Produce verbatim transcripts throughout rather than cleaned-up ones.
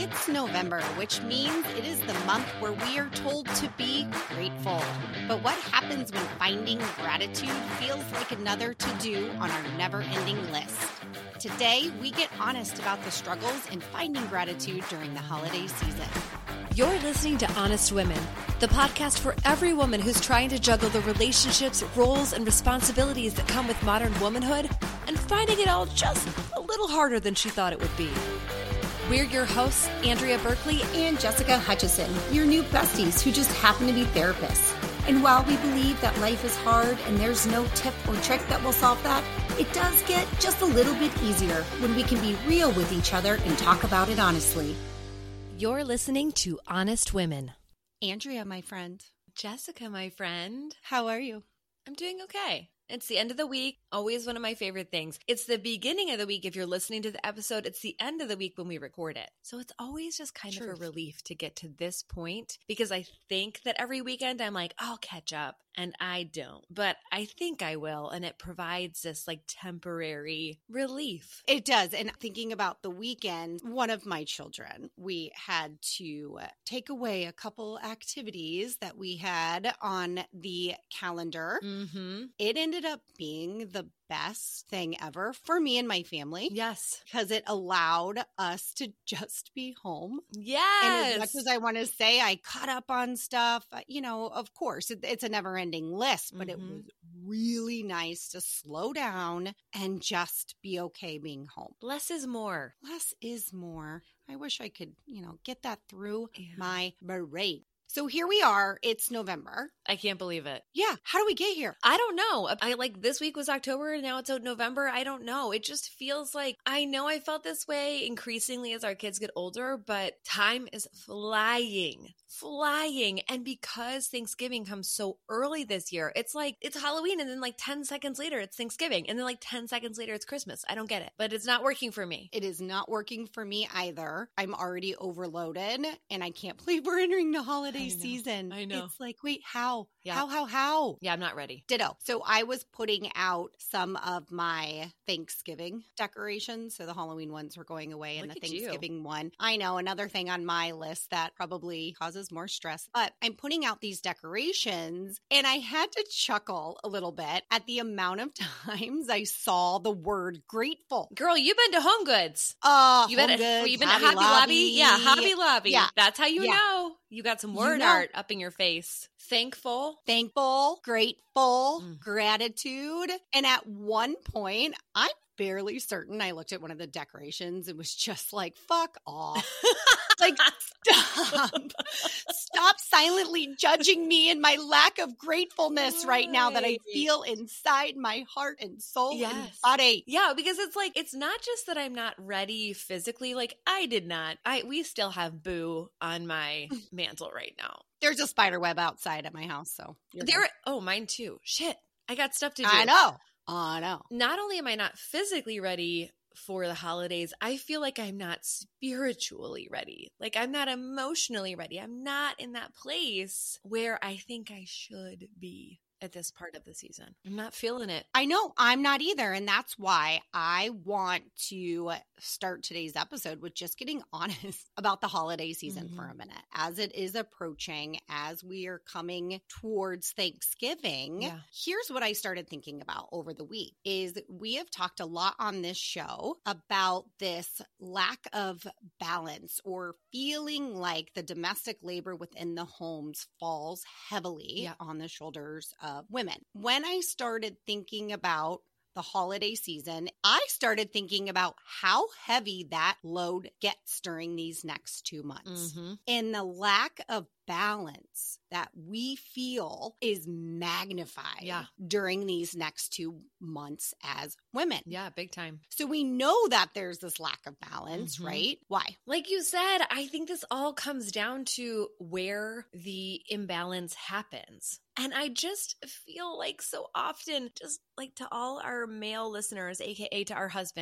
It's November, which means it is the month where we are told to be grateful. But what happens when finding gratitude feels like another to-do on our never-ending list? Today, we get honest about the struggles in finding gratitude during the holiday season. You're listening to Honest Women, the podcast for every woman who's trying to juggle the relationships, roles, and responsibilities that come with modern womanhood and finding it all just a little harder than she thought it would be. We're your hosts, Andrea Berkeley and Jessica Hutchison, your new besties who just happen to be therapists. And while we believe that life is hard and there's no tip or trick that will solve that, it does get just a little bit easier when we can be real with each other and talk about it honestly. You're listening to Honest Women. Andrea, my friend. Jessica, my friend. How are you? I'm doing okay. It's the end of the week, always one of my favorite things. It's the beginning of the week if you're listening to the episode. It's the end of the week when we record it. So it's always just kind Truth. of a relief to get to this point because I think that every weekend I'm like, I'll catch up. And I don't, but I think I will. And it provides this like temporary relief. It does. And thinking about the weekend, one of my children, we had to take away a couple activities that we had on the calendar. Mm-hmm. It ended up being the best thing ever for me and my family. Yes. Because it allowed us to just be home. Yes. And as much as I want to say I caught up on stuff, you know, of course, it, it's a never ending list, but mm-hmm. it was really nice to slow down and just be okay being home. Less is more. Less is more. I wish I could, you know, get that through yeah. my brain. So here we are. It's November. I can't believe it. Yeah. How do we get here? I don't know. I like this week was October and now it's out November. I don't know. It just feels like I know I felt this way increasingly as our kids get older, but time is flying, flying. And because Thanksgiving comes so early this year, it's like it's Halloween and then like ten seconds later it's Thanksgiving and then like ten seconds later it's Christmas. I don't get it, but it's not working for me. It is not working for me either. I'm already overloaded and I can't believe we're entering the holiday I season. I know. It's like, wait, how? Yeah. How, how, how? Yeah, I'm not ready. Ditto. So I was putting out some of my Thanksgiving decorations. So the Halloween ones were going away and Look the at Thanksgiving you. one. I know, another thing on my list that probably causes more stress. But I'm putting out these decorations and I had to chuckle a little bit at the amount of times I saw the word grateful. Girl, you've been to Home Goods. Uh, You've been, Home Goods, you been Hobby to Hobby Lobby. Lobby? Yeah, Hobby Lobby. Yeah. That's how you Yeah. know. You got some word You know. art up in your face. Thankful. Thankful, grateful, Mm. gratitude. And at one point, I'm fairly certain I looked at one of the decorations and was just like, fuck off. Like, stop. Stop silently judging me and my lack of gratefulness right now that I Right. feel inside my heart and soul Yes. and body. Yeah, because it's like, it's not just that I'm not ready physically. Like, I did not. I We still have Boo on my mantle right now. There's a spider web outside at my house, so you're There. good. Oh, mine too. Shit. I got stuff to do. I know. I know. Not only am I not physically ready for the holidays, I feel like I'm not spiritually ready. Like I'm not emotionally ready. I'm not in that place where I think I should be at this part of the season. I'm not feeling it. I know I'm not either. And that's why I want to start today's episode with just getting honest about the holiday season Mm-hmm. for a minute. As it is approaching, as we are coming towards Thanksgiving, Yeah. here's what I started thinking about over the week is we have talked a lot on this show about this lack of balance or feeling like the domestic labor within the homes falls heavily Yeah. on the shoulders of women. When I started thinking about the holiday season, I started thinking about how heavy that load gets during these next two months. Mm-hmm. And the lack of balance that we feel is magnified Yeah. during these next two months as women. Yeah, big time. So we know that there's this lack of balance, Mhm. right? Why? Like you said, I think this all comes down to where the imbalance happens. And I just feel like so often, just like to all our male listeners, A K A to our husbands,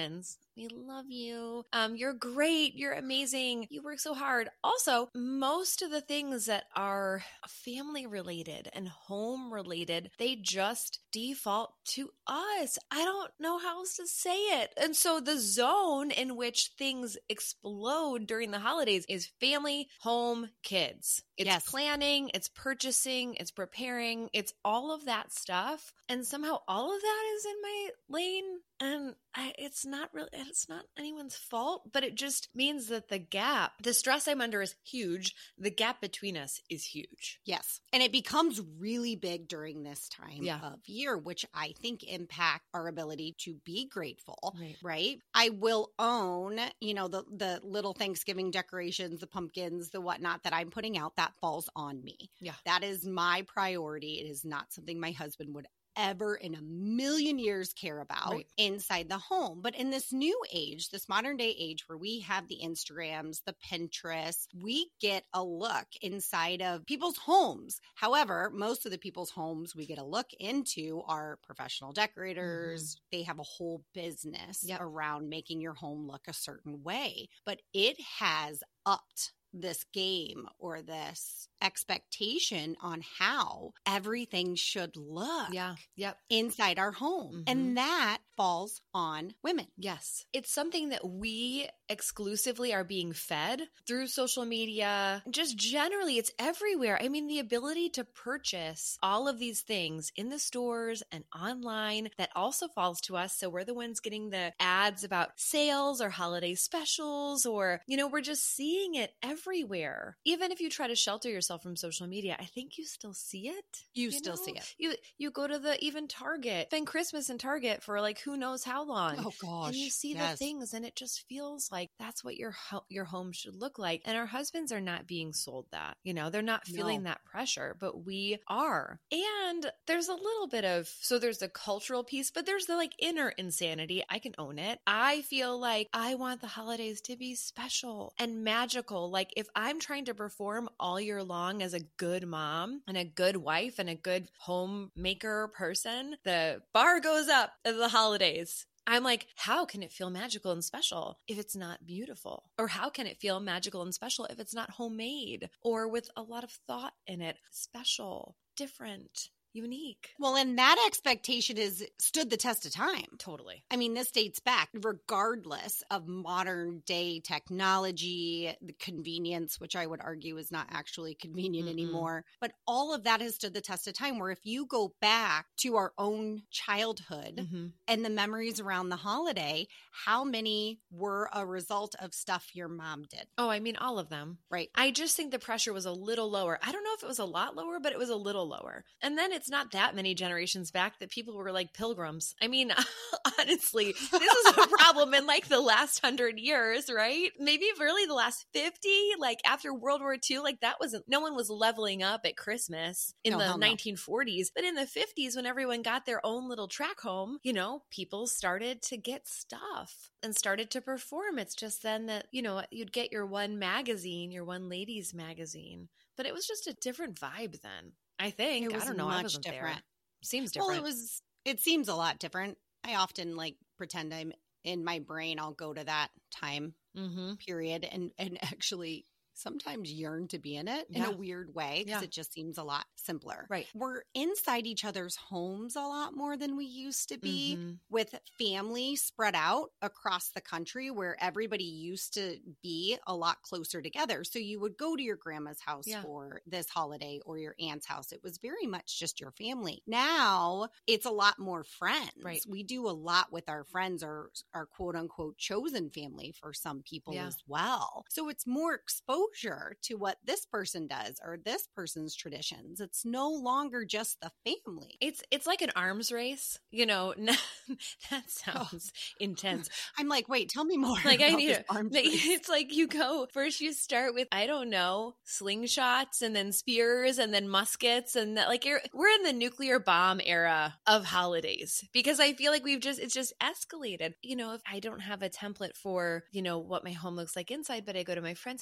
We love you. Um, you're great. You're amazing. You work so hard. Also, most of the things that are family related and home related, they just default to us. I don't know how else to say it. And so the zone in which things explode during the holidays is family, home, kids. It's yes. planning, it's purchasing, it's preparing, it's all of that stuff. And somehow all of that is in my lane. And I, it's not really, it's not anyone's fault, but it just means that the gap, the stress I'm under is huge. The gap between us is huge. Yes. And it becomes really big during this time Yeah. of year, which I think impact our ability to be grateful, Right. right? I will own, you know, the, the little Thanksgiving decorations, the pumpkins, the whatnot that I'm putting out, that falls on me. Yeah. That is my priority. It is not something my husband would ever in a million years care about Right. inside the home. But in this new age, this modern day age where we have the Instagrams, the Pinterest, we get a look inside of people's homes. However, most of the people's homes we get a look into are professional decorators. Mm-hmm. They have a whole business yep. around making your home look a certain way. But it has upped this game or this expectation on how everything should look yeah. yep. inside our home. Mm-hmm. And that falls on women. Yes. It's something that we exclusively are being fed through social media. Just generally, it's everywhere. I mean, the ability to purchase all of these things in the stores and online, that also falls to us. So we're the ones getting the ads about sales or holiday specials, or, you know, we're just seeing it everywhere. Even if you try to shelter yourself from social media, I think you still see it. You, you still know? see it. You you go to the even Target, spend Christmas in Target for like who knows how long. Oh gosh. And you see yes. the things, and it just feels like that's what your ho- your home should look like. And our husbands are not being sold that. You know, they're not feeling no. that pressure, but we are. And there's a little bit of, so there's the cultural piece, but there's the like inner insanity. I can own it. I feel like I want the holidays to be special and magical. Like if I'm trying to perform all year long as a good mom and a good wife and a good homemaker person, the bar goes up at the holidays. I'm like, how can it feel magical and special if it's not beautiful? Or how can it feel magical and special if it's not homemade or with a lot of thought in it? Special, different, unique. Well, and that expectation is stood the test of time. Totally. I mean, this dates back regardless of modern day technology, the convenience, which I would argue is not actually convenient Mm-mm. anymore. But all of that has stood the test of time, where if you go back to our own childhood mm-hmm. and the memories around the holiday, how many were a result of stuff your mom did? Oh, I mean, all of them. Right. I just think the pressure was a little lower. I don't know if it was a lot lower, but it was a little lower. And then it's not that many generations back that people were like pilgrims. I mean, honestly, this is a problem in like the last hundred years, right? Maybe really the last fifty, like after World War Two, like that wasn't, no one was leveling up at Christmas in no, the no. nineteen forties. But in the fifties, when everyone got their own little track home, you know, people started to get stuff and started to perform. It's just then that, you know, you'd get your one magazine, your one ladies magazine, but it was just a different vibe then. I think. It was I don't know. much I wasn't different. There. Seems different. Well, it was, it seems a lot different. I often like pretend I'm in my brain. I'll go to that time mm-hmm. period and, and actually sometimes yearn to be in it yeah. in a weird way because yeah. it just seems a lot simpler. Right. We're inside each other's homes a lot more than we used to be mm-hmm. with family spread out across the country, where everybody used to be a lot closer together. So you would go to your grandma's house yeah. for this holiday or your aunt's house. It was very much just your family. Now it's a lot more friends. Right. We do a lot with our friends, or our quote unquote chosen family for some people yeah. as well. So it's more exposure to what this person does or this person's traditions. It's no longer just the family. It's it's like an arms race, you know. That sounds oh. intense. I'm like, wait, tell me more. Like about I need this it. arms Like, race. it's like you go first. You start with I don't know slingshots, and then spears, and then muskets, and that, like you're, we're in the nuclear bomb era of holidays, because I feel like we've just it's just escalated. You know, if I don't have a template for you know what my home looks like inside, but I go to my friend's house and it's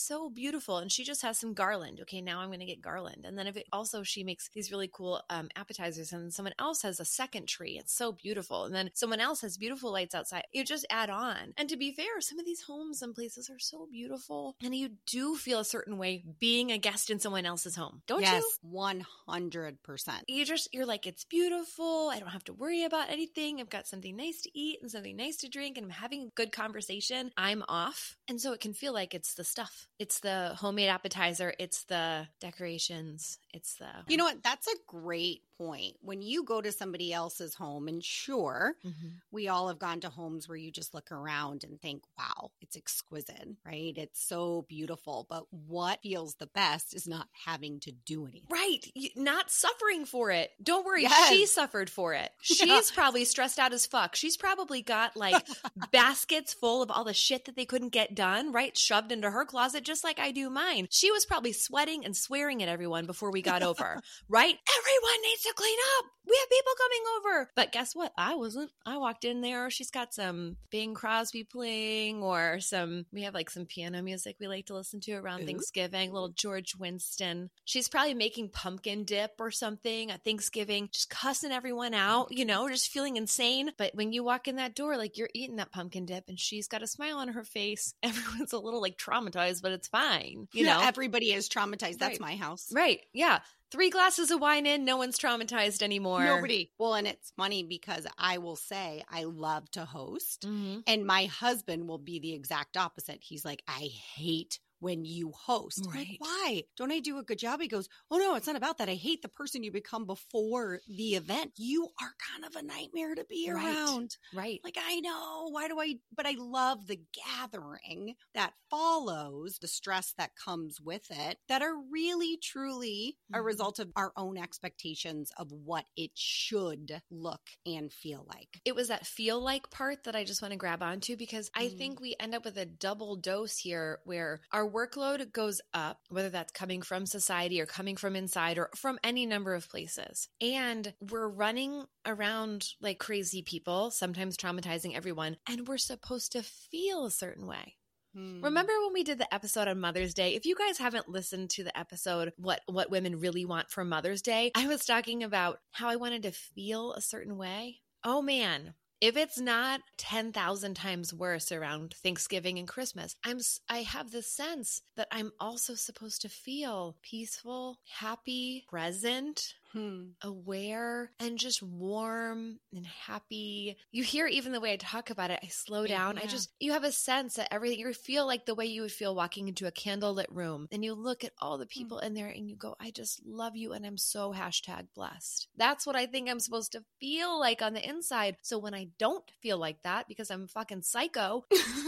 so beautiful. And she just has some garland. Okay, now I'm going to get garland. And then if it also, she makes these really cool um, appetizers, and then someone else has a second tree. It's so beautiful. And then someone else has beautiful lights outside. You just add on. And to be fair, some of these homes and places are so beautiful. And you do feel a certain way being a guest in someone else's home. Don't yes, you? one hundred percent. You just, you're like, it's beautiful. I don't have to worry about anything. I've got something nice to eat and something nice to drink, and I'm having a good conversation. I'm off. And so it can feel like it's the stuff. It's the homemade appetizer. It's the decorations. It's the... You know what? That's a great point. When you go to somebody else's home, and sure, mm-hmm. we all have gone to homes where you just look around and think, wow, it's exquisite, right? It's so beautiful. But what feels the best is not having to do anything. Right. Not suffering for it. Don't worry. Yes. She suffered for it. She's yeah. probably stressed out as fuck. She's probably got like baskets full of all the shit that they couldn't get done, right? Shoved into her closet, just like I do mine. She was probably sweating and swearing at everyone before we got over, right? Everyone needs to clean up. We have people coming over. But guess what? I wasn't. I walked in there. She's got some Bing Crosby playing, or some, we have like some piano music we like to listen to around Ooh. Thanksgiving, little George Winston. She's probably making pumpkin dip or something at Thanksgiving, just cussing everyone out, you know, just feeling insane. But when you walk in that door, like you're eating that pumpkin dip and she's got a smile on her face. Everyone's a little like traumatized, but it's fine. You yeah, know, everybody is traumatized. That's right. my house. Right. Yeah. Three glasses of wine in, no one's traumatized anymore. Nobody. Well, and it's funny because I will say I love to host, mm-hmm. and my husband will be the exact opposite. He's like, I hate when you host. Right. I'm like, why? Don't I do a good job? He goes, oh no, it's not about that. I hate the person you become before the event. You are kind of a nightmare to be right. around. Right. Like, I know. Why do I? But I love the gathering that follows the stress that comes with it, that are really, truly mm-hmm. a result of our own expectations of what it should look and feel like. It was that feel like part that I just want to grab onto, because I mm. think we end up with a double dose here where our workload goes up, whether that's coming from society or coming from inside or from any number of places. And we're running around like crazy people, sometimes traumatizing everyone, and we're supposed to feel a certain way. Hmm. Remember when we did the episode on Mother's Day? If you guys haven't listened to the episode, what, what women really want for Mother's Day, I was talking about how I wanted to feel a certain way. Oh man. If it's not ten thousand times worse around Thanksgiving and Christmas, I'm, I have the sense that I'm also supposed to feel peaceful, happy, present, hmm. aware, and just warm and happy. You hear even the way I talk about it, I slow down. Yeah. I just, you have a sense that everything, you feel like the way you would feel walking into a candlelit room, and you look at all the people hmm. in there and you go, I just love you and I'm so hashtag blessed. That's what I think I'm supposed to feel like on the inside. So when I don't feel like that because I'm fucking psycho,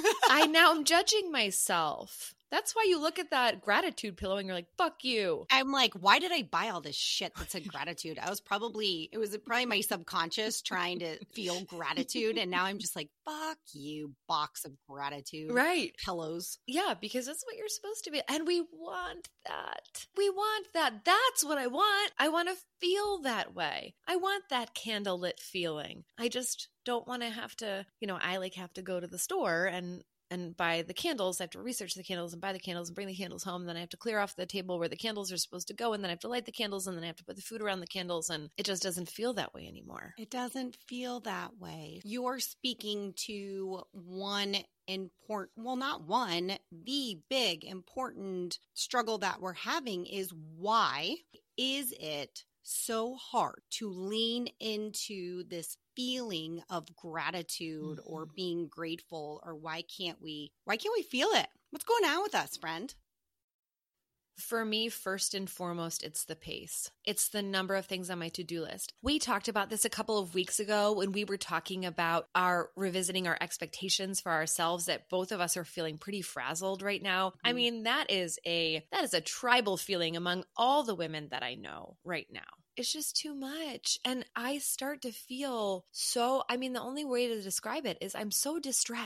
I now am judging myself. That's why you look at that gratitude pillow and you're like, fuck you. I'm like, why did I buy all this shit that said gratitude? I was probably, it was probably my subconscious trying to feel gratitude. And now I'm just like, fuck you, box of gratitude. Right. Pillows. Yeah, because that's what you're supposed to be. And we want that. We want that. That's what I want. I want to feel that way. I want that candlelit feeling. I just don't want to have to, you know, I like have to go to the store and and buy the candles. I have to research the candles and buy the candles and bring the candles home. Then I have to clear off the table where the candles are supposed to go. And then I have to light the candles, and then I have to put the food around the candles. And it just doesn't feel that way anymore. It doesn't feel that way. You're speaking to one important, well, not one, the big important struggle that we're having is, why is it so hard to lean into this feeling of gratitude mm-hmm. or being grateful? Or why can't we, why can't we feel it? What's going on with us, friend? For me, first and foremost, it's the pace. It's the number of things on my to-do list. We talked about this a couple of weeks ago when we were talking about our revisiting our expectations for ourselves, that both of us are feeling pretty frazzled right now. Mm-hmm. I mean, that is a that is a tribal feeling among all the women that I know right now. It's just too much. And I start to feel so, I mean, the only way to describe it is I'm so distressed.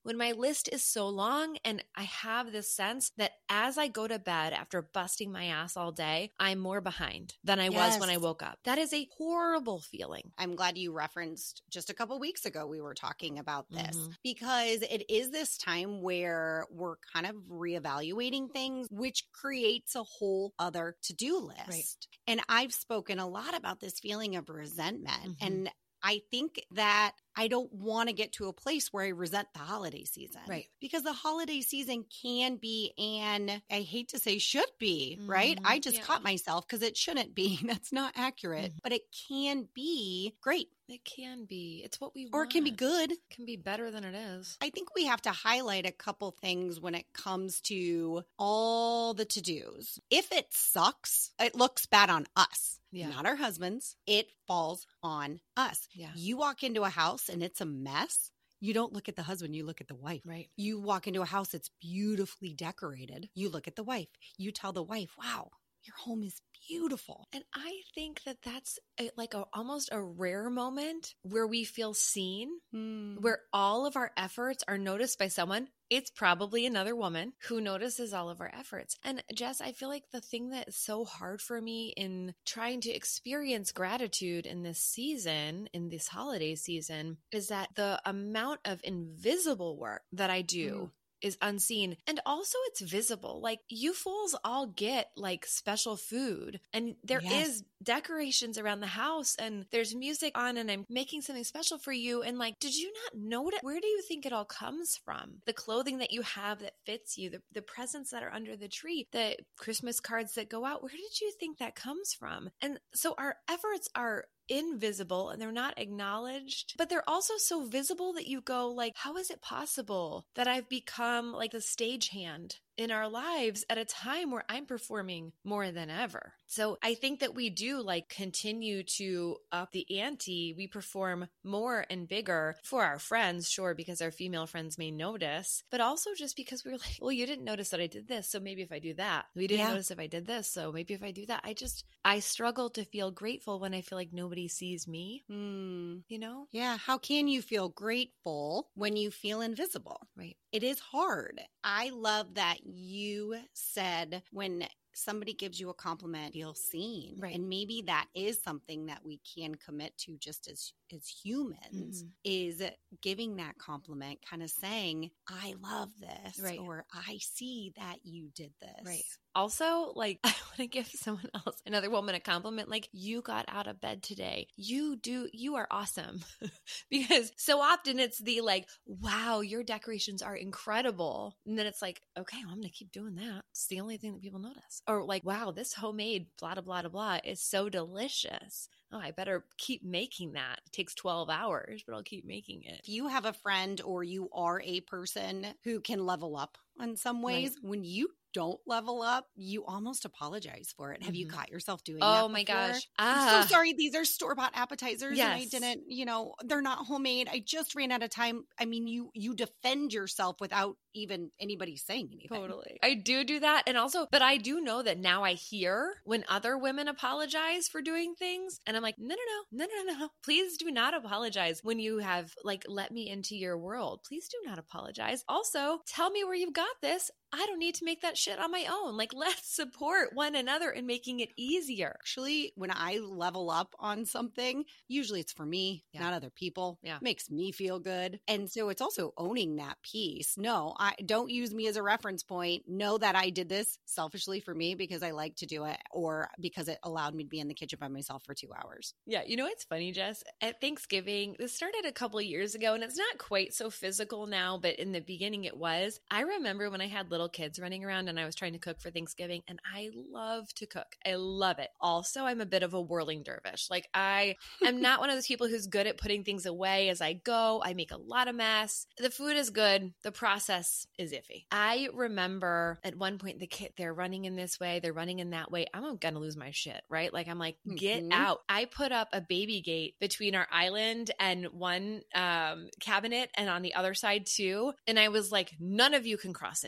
when my list is so long and I have this sense that as I go to bed after busting my ass all day, I'm more behind than I Yes. was when I woke up. That is a horrible feeling. I'm glad you referenced just a couple weeks ago we were talking about this Mhm. because it is this time where we're kind of reevaluating things, which creates a whole other to-do list. Right. And I've spoken a lot about this feeling of resentment. Mhm. And I think that I don't want to get to a place where I resent the holiday season. Right. Because the holiday season can be, and I hate to say should be, right? Mhm. I just Yeah. caught myself because it shouldn't be. That's not accurate, Mhm. but it can be great It can be. It's what we want. or it can be good. It can be better than it is. I think we have to highlight a couple things when it comes to all the to-dos. If it sucks, it looks bad on us. Yeah. Not our husbands. It falls on us. Yeah. You walk into a house and it's a mess. You don't look at the husband, you look at the wife. Right. You walk into a house that's beautifully decorated. You look at the wife. You tell the wife, wow, your home is beautiful. And I think that that's a, like a, almost a rare moment where we feel seen, Mm. where all of our efforts are noticed by someone. It's probably another woman who notices all of our efforts. And Jess, I feel like the thing that is so hard for me in trying to experience gratitude in this season, in this holiday season, is that the amount of invisible work that I do Mm. is unseen. And also it's visible. Like you fools all get like special food and there Yes. is decorations around the house and there's music on and I'm making something special for you. And like, did you not notice? Where do you think it all comes from? The clothing that you have that fits you, the, the presents that are under the tree, the Christmas cards that go out. Where did you think that comes from? And so our efforts are invisible and they're not acknowledged, but they're also so visible that you go like, how is it possible that I've become like the stagehand in our lives at a time where I'm performing more than ever? So I think that we do like continue to up the ante. We perform more and bigger for our friends, sure, because our female friends may notice, but also just because we're like, well, you didn't notice that I did this, so maybe if I do that. We didn't Yeah. notice if I did this, so maybe if I do that. I just, I struggle to feel grateful when I feel like nobody sees me, Mm. you know? Yeah. How can you feel grateful when you feel invisible? Right. It is hard. I love that you said when somebody gives you a compliment, feel seen. Right. And maybe that is something that we can commit to just as as humans Mhm. is giving that compliment, kind of saying, I love this, Right. or I see that you did this. Right. Also, like, I want to give someone else, another woman, a compliment. Like, you got out of bed today. You do, you are awesome. Because so often it's the like, wow, your decorations are incredible. And then it's like, okay, well, I'm going to keep doing that. It's the only thing that people notice. Or like, wow, this homemade blah, blah, blah, blah, blah is so delicious. Oh, I better keep making that. It takes twelve hours, but I'll keep making it. If you have a friend or you are a person who can level up in some ways, when you don't level up, you almost apologize for it. Have you Mhm. caught yourself doing Oh that my before? gosh. I'm Ah. so sorry. These are store-bought appetizers and I Yes. didn't, you know, they're not homemade. I just ran out of time. I mean, you you defend yourself without even anybody saying anything. Totally. I do do that. And also, but I do know that now I hear when other women apologize for doing things. And I'm like, no, no, no, no, no, no. Please do not apologize when you have like let me into your world. Please do not apologize. Also, tell me where you've got this. I don't need to make that shit on my own. Like, let's support one another in making it easier. Actually, when I level up on something, usually it's for me, Yeah. not other people. Yeah. Makes me feel good. And so it's also owning that piece. No, I don't use me as a reference point. Know that I did this selfishly for me because I like to do it or because it allowed me to be in the kitchen by myself for two hours. Yeah, you know what's funny, Jess? At Thanksgiving, this started a couple of years ago, and it's not quite so physical now, but in the beginning it was. I remember when I had little kids running around and I was trying to cook for Thanksgiving, and I love to cook. I love it. Also, I'm a bit of a whirling dervish. Like, I am not one of those people who's good at putting things away as I go. I make a lot of mess. The food is good. The process is iffy. I remember at one point the kid, they're running in this way, they're running in that way. I'm going to lose my shit, right? Like, I'm like, get Mhm. out. I put up a baby gate between our island and one um, cabinet and on the other side too. And I was like, none of you can cross into here.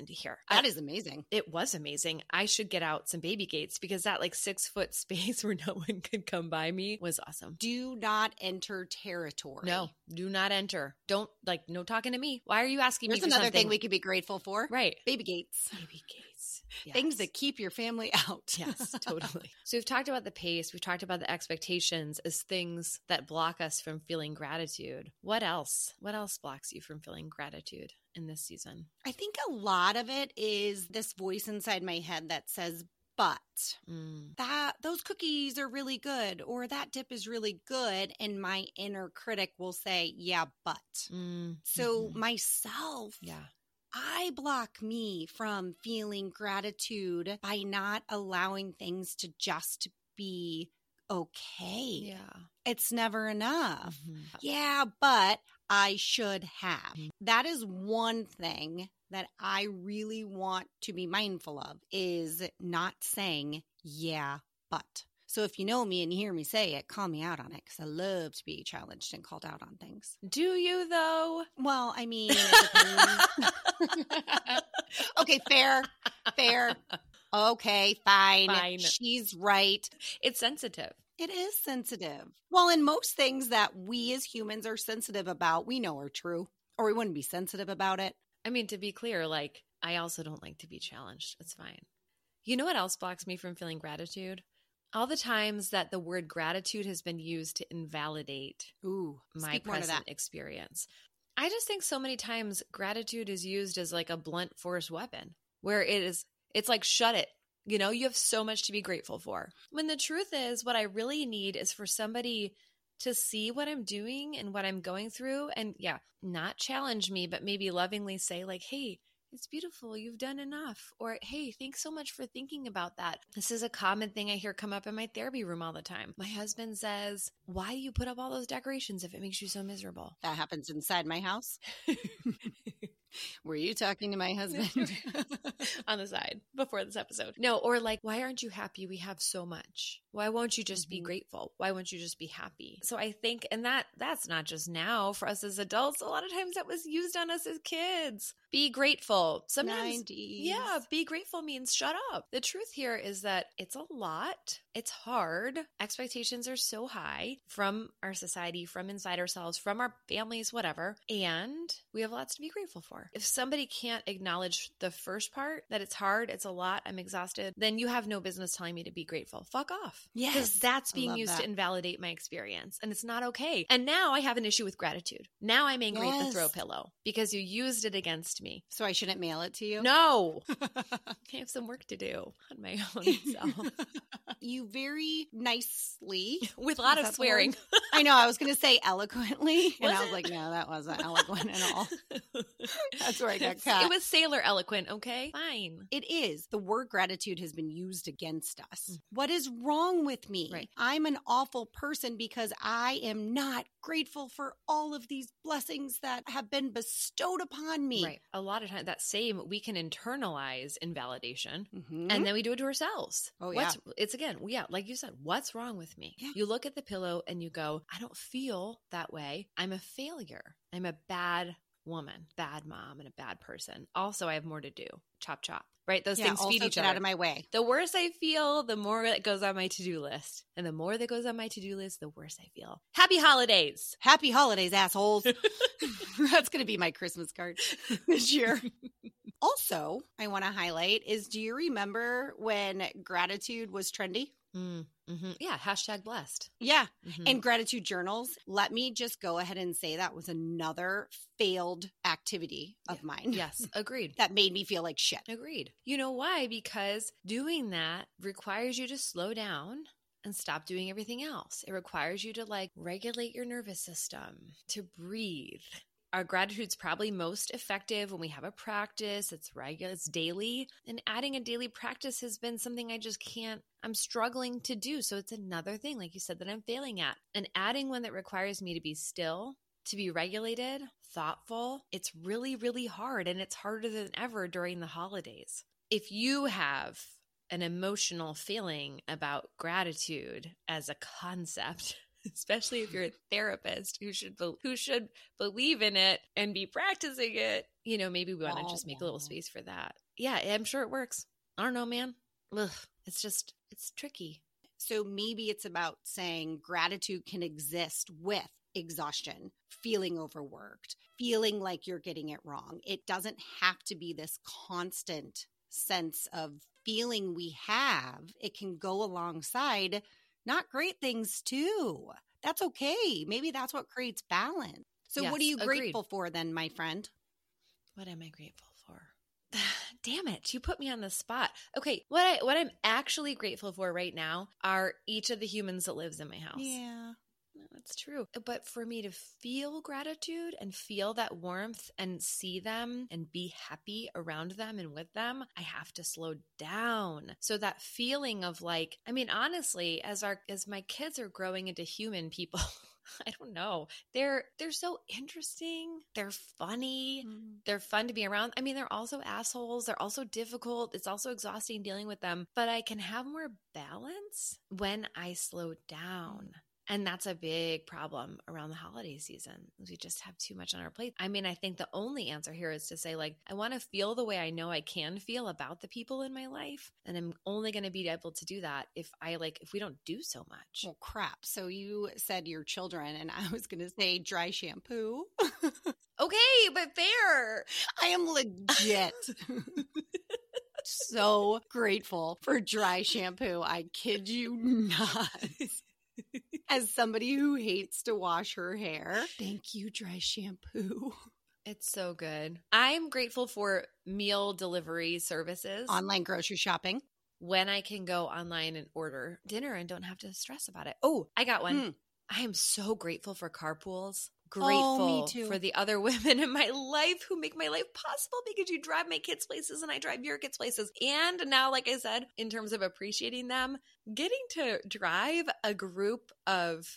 That I, is amazing. It was amazing. I should get out some baby gates because that like six foot space where no one could come by me was awesome. Do not enter territory. No, do not enter. Don't like, no talking to me. Why are you asking There's me for another something? thing we could be grateful for. Right. Baby gates. Baby gates. Yes. Things that keep your family out. Yes, totally. So we've talked about the pace. We've talked about the expectations as things that block us from feeling gratitude. What else? What else blocks you from feeling gratitude in this season? I think a lot of it is this voice inside my head that says, but mm. that those cookies are really good, or that dip is really good. And my inner critic will say, yeah, but. Mm. So mm-hmm. myself. Yeah. I block me from feeling gratitude by not allowing things to just be okay. Yeah. It's never enough. Mm-hmm. Yeah, but I should have. Mm-hmm. That is one thing that I really want to be mindful of, is not saying, yeah, but. So if you know me and you hear me say it, call me out on it, because I love to be challenged and called out on things. Do you, though? Well, I mean, it depends. Okay, fair, fair. Okay, fine. Fine. She's right. It's sensitive. It is sensitive. Well, and most things that we as humans are sensitive about, we know are true, or we wouldn't be sensitive about it. I mean, to be clear, like, I also don't like to be challenged. It's fine. You know what else blocks me from feeling gratitude? All the times that the word gratitude has been used to invalidate Ooh, my present experience. I just think so many times gratitude is used as like a blunt force weapon, where it is, it's like, shut it. You know, you have so much to be grateful for. When the truth is, what I really need is for somebody to see what I'm doing and what I'm going through, and yeah, not challenge me, but maybe lovingly say like, hey, it's beautiful. You've done enough. Or, hey, thanks so much for thinking about that. This is a common thing I hear come up in my therapy room all the time. My husband says, why do you put up all those decorations if it makes you so miserable? That happens inside my house. Were you talking to my husband? On the side before this episode. No, or like, why aren't you happy? We have so much. Why won't you just mm-hmm. be grateful? Why won't you just be happy? So I think, and that that's not just now for us as adults. A lot of times that was used on us as kids. Be grateful. Sometimes, nineties. Yeah, be grateful means shut up. The truth here is that it's a lot. It's hard. Expectations are so high from our society, from inside ourselves, from our families, whatever. And we have lots to be grateful for. If somebody can't acknowledge the first part, that it's hard, it's a lot, I'm exhausted, then you have no business telling me to be grateful. Fuck off. Yes. Because that's being used that. to invalidate my experience. And it's not okay. And now I have an issue with gratitude. Now I'm angry yes. at the throw pillow because you used it against me. So I shouldn't mail it to you? No. I have some work to do on my own self. You very nicely. With a lot of swearing. I know. I was going to say eloquently. And was I was it? like, no, that wasn't eloquent at all. That's where I got caught. It was sailor eloquent, okay? Fine. It is. The word gratitude has been used against us. Mm. What is wrong with me? Right. I'm an awful person because I am not grateful for all of these blessings that have been bestowed upon me. Right. A lot of times, that same, we can internalize invalidation mm-hmm. and then we do it to ourselves. Oh, yeah. What's, it's again, yeah, like you said, what's wrong with me? Yeah. You look at the pillow and you go, I don't feel that way. I'm a failure. I'm a bad woman, bad mom, and a bad person. Also, I have more to do. Chop, chop. Right? Those yeah, things also feed each get other. Out of my way. The worse I feel, the more that goes on my to-do list. And the more that goes on my to-do list, the worse I feel. Happy holidays. Happy holidays, assholes. That's going to be my Christmas card this year. Also, I want to highlight is, do you remember when gratitude was trendy? Mm, mm-hmm. Yeah, hashtag blessed. Yeah, mm-hmm. And gratitude journals. Let me just go ahead and say that was another failed activity of yeah. mine. Yes, agreed. That made me feel like shit. Agreed. You know why? Because doing that requires you to slow down and stop doing everything else. It requires you to like regulate your nervous system, to breathe. Our gratitude's probably most effective when we have a practice. It's regular, it's daily. And adding a daily practice has been something I just can't, I'm struggling to do. So it's another thing, like you said, that I'm failing at. And adding one that requires me to be still, to be regulated, thoughtful, it's really, really hard. And it's harder than ever during the holidays. If you have an emotional feeling about gratitude as a concept, especially if you're a therapist who should be- who should believe in it and be practicing it. You know, maybe we want to just make a little space for that. Yeah, I'm sure it works. I don't know, man. Ugh, it's just, it's tricky. So maybe it's about saying gratitude can exist with exhaustion, feeling overworked, feeling like you're getting it wrong. It doesn't have to be this constant sense of feeling we have. It can go alongside not great things too. That's okay. Maybe that's what creates balance. So Yes, what are you agreed. grateful for then, my friend? What am I grateful for? Damn it, you put me on the spot. Okay, what I what I'm actually grateful for right now are each of the humans that lives in my house. Yeah. No, it's true. But for me to feel gratitude and feel that warmth and see them and be happy around them and with them, I have to slow down. So that feeling of like, I mean, honestly, as our as my kids are growing into human people, I don't know. They're they're so interesting. They're funny. Mm. They're fun to be around. I mean, they're also assholes. They're also difficult. It's also exhausting dealing with them. But I can have more balance when I slow down. And that's a big problem around the holiday season. We just have too much on our plate. I mean, I think the only answer here is to say, like, I want to feel the way I know I can feel about the people in my life. And I'm only going to be able to do that if I like, if we don't do so much. Well, crap. So you said your children, and I was going to say dry shampoo. Okay, but fair. I am legit so grateful for dry shampoo. I kid you not. As somebody who hates to wash her hair, thank you, dry shampoo. It's so good. I'm grateful for meal delivery services. Online grocery shopping. When I can go online and order dinner and don't have to stress about it. Oh, I got one. Hmm. I am so grateful for carpools. Grateful Oh, me too. for the other women in my life who make my life possible because you drive my kids places and I drive your kids places. And now, like I said, in terms of appreciating them, getting to drive a group of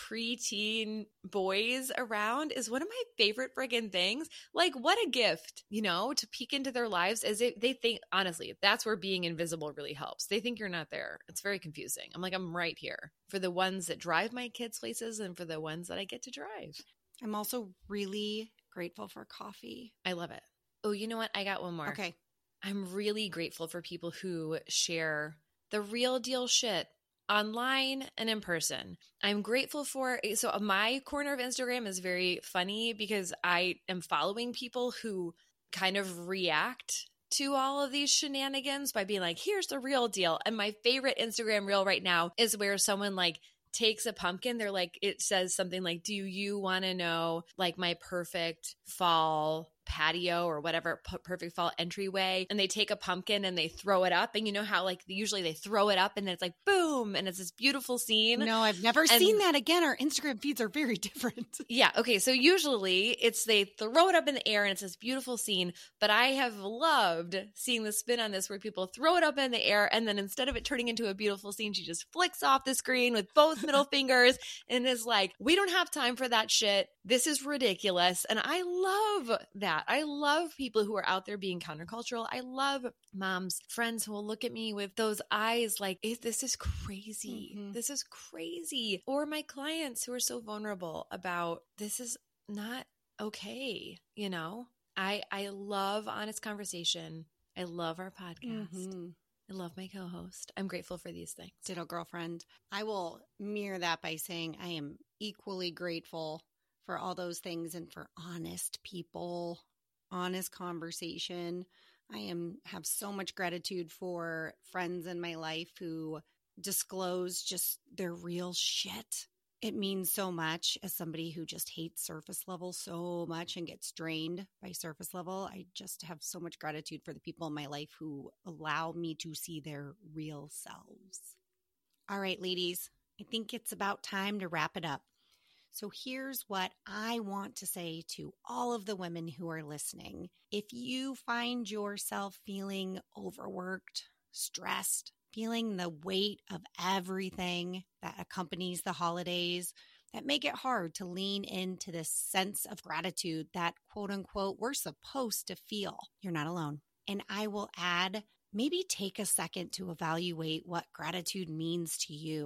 preteen boys around is one of my favorite friggin' things. Like, what a gift, you know, to peek into their lives as if they think, honestly, that's where being invisible really helps. They think you're not there. It's very confusing. I'm like, I'm right here for the ones that drive my kids places and for the ones that I get to drive. I'm also really grateful for coffee. I love it. Oh, you know what? I got one more. Okay. I'm really grateful for people who share the real deal shit online and in person. I'm grateful for, so my corner of Instagram is very funny because I am following people who kind of react to all of these shenanigans by being like, here's the real deal. And my favorite Instagram reel right now is where someone like takes a pumpkin. They're like, it says something like, do you want to know like my perfect fall patio or whatever, p- perfect fall entryway? And they take a pumpkin and they throw it up. And you know how like usually they throw it up and then it's like, boom. And it's this beautiful scene. No, I've never And- seen that again. Our Instagram feeds are very different. Yeah. Okay. So usually it's they throw it up in the air and it's this beautiful scene. But I have loved seeing the spin on this where people throw it up in the air and then instead of it turning into a beautiful scene, she just flicks off the screen with both middle fingers and is like, we don't have time for that shit. This is ridiculous. And I love that. I love people who are out there being countercultural. I love moms, friends who will look at me with those eyes like, this is crazy. Mm-hmm. This is crazy. Or my clients who are so vulnerable about this is not okay. You know, I, I love honest conversation. I love our podcast. Mm-hmm. I love my co-host. I'm grateful for these things. Ditto, girlfriend. I will mirror that by saying I am equally grateful for all those things and for honest people, honest conversation. I am have so much gratitude for friends in my life who disclose just their real shit. It means so much as somebody who just hates surface level so much and gets drained by surface level. I just have so much gratitude for the people in my life who allow me to see their real selves. All right, ladies, I think it's about time to wrap it up. So here's what I want to say to all of the women who are listening. If you find yourself feeling overworked, stressed, feeling the weight of everything that accompanies the holidays, that make it hard to lean into this sense of gratitude that, quote unquote, we're supposed to feel, you're not alone. And I will add, maybe take a second to evaluate what gratitude means to you.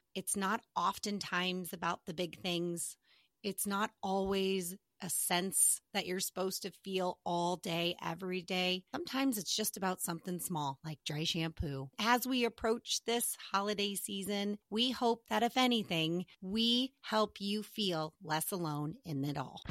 It's not oftentimes about the big things. It's not always a sense that you're supposed to feel all day, every day. Sometimes it's just about something small like dry shampoo. As we approach this holiday season, we hope that if anything, we help you feel less alone in it all.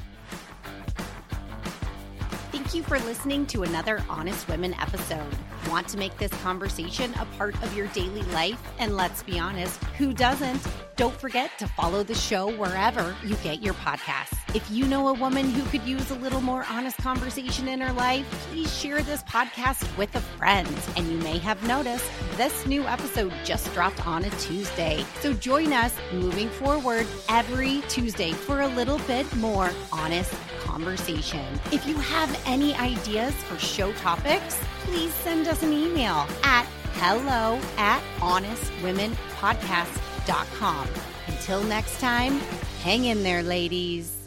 Thank you for listening to another Honest Women episode. Want to make this conversation a part of your daily life? And let's be honest, who doesn't? Don't forget to follow the show wherever you get your podcasts. If you know a woman who could use a little more honest conversation in her life, please share this podcast with a friend. And you may have noticed this new episode just dropped on a Tuesday. So join us moving forward every Tuesday for a little bit more honest conversation. If you have any ideas for show topics, please send us an email at hello at honest women podcast dot com. Until next time, hang in there, ladies.